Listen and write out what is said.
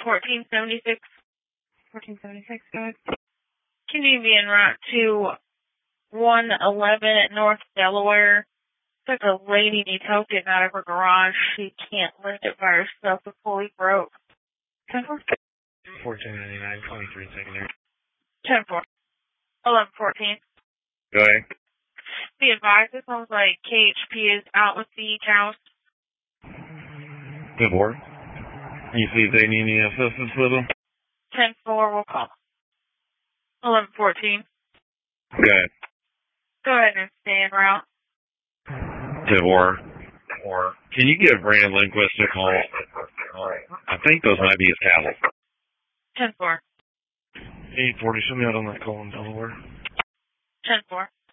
1476. 1476, go ahead. Can you be en route to 111 at North Delaware? It's like a lady needs help getting out of her garage. She can't lift it by herself. It's fully broke. 10-4? 1499, 23 secondary. 10-4. 11-14. Go ahead. Be advised, it sounds like KHP is out with the house. Good work. You see if they need any assistance with them? 10-4, we'll call. 11-14. Go ahead. Go ahead and stay en route. Good work. Can you give Brandon Lindquist a call? I think those might be his cattle. 10-4. 840, show me out on that call in Delaware. 10-4.